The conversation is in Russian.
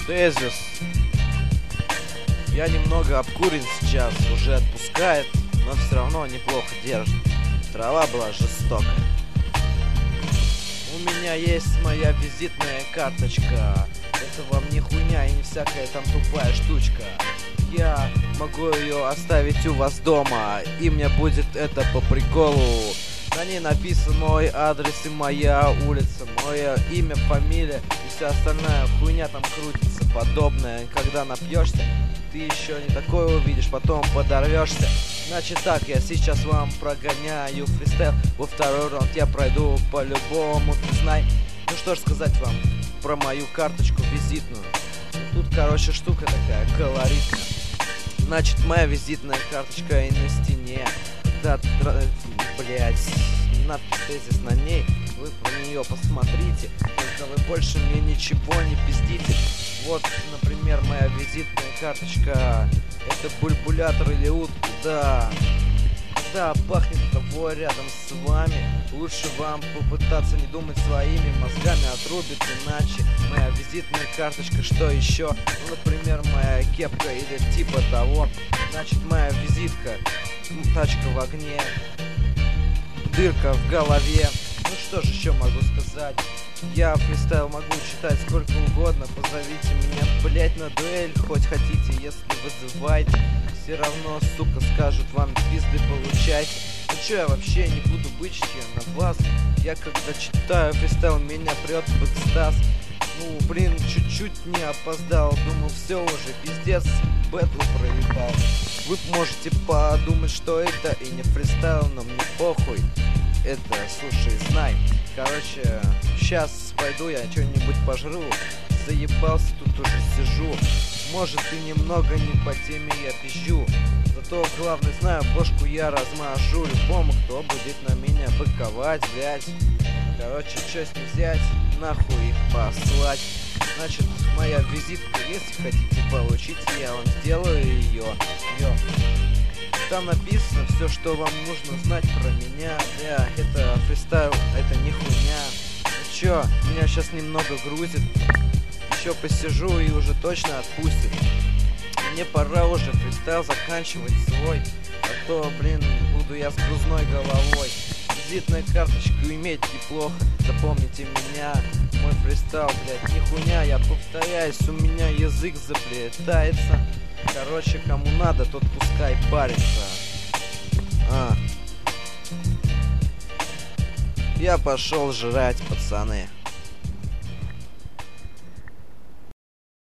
Тезис. Я немного обкурен сейчас, уже отпускает, но все равно неплохо держит. Трава была жестокая. У меня есть моя визитная карточка. Это вам не хуйня и не всякая там тупая штучка. Я могу ее оставить у вас дома, и мне будет это по приколу. На ней написан мой адрес и моя улица, мое имя, фамилия и вся остальная хуйня там крутится подобная. Когда напьешься, ты еще не такое увидишь, потом подорвешься. Значит так, я сейчас вам прогоняю фристайл. Во второй раунд я пройду по-любому, ты знай. Ну что ж сказать вам про мою карточку визитную. Тут, короче, штука такая колоритная. Значит, моя визитная карточка и на стене. Да, блять, надпись тезис на ней. Вы про нее посмотрите. Только вы больше мне ничего не пиздите. Вот, например, моя визитная карточка. Это бульбулятор или утка, да. Да, пахнет того рядом с вами. Лучше вам попытаться не думать своими мозгами, отрубит иначе. Моя визитная карточка, что еще? Ну, например, моя кепка или типа того. Значит, моя визитка. Тачка в огне. Дырка в голове. Ну что же еще могу сказать? Я фристайл могу читать сколько угодно. Позовите меня, блять, на дуэль хоть хотите. Если вызываете, все равно, сука, скажут вам пизды получайте. Ну чё, я вообще не буду бычить я на вас. Я когда читаю фристайл, меня прет в экстаз. Ну, блин, чуть-чуть не опоздал. Думал, все уже, пиздец, бэтл проебал. Вы можете подумать, что это и не фристайл, но мне похуй. Это, слушай, знай. Короче, сейчас пойду я что-нибудь пожру. Заебался, тут уже сижу. Может и немного не по теме я пизжу. Зато главное знаю, бошку я размажу любому, кто будет на меня быковать, блять. Короче, что с них взять, нахуй их послать. Значит, моя визитка, если хотите получить, я вам сделаю ее. Там написано все, что вам нужно знать про меня. Да, это фристайл, это не хуйня. Ну чё, меня сейчас немного грузит. Еще посижу и уже точно отпустит. Мне пора уже фристайл заканчивать свой. А то, блин, буду я с грузной головой. Визитную карточку иметь неплохо. Запомните меня, мой фристайл, блядь, не хуйня. Я повторяюсь, у меня язык заплетается. Короче, кому надо, тот пускай парится. Я пошел жрать, пацаны.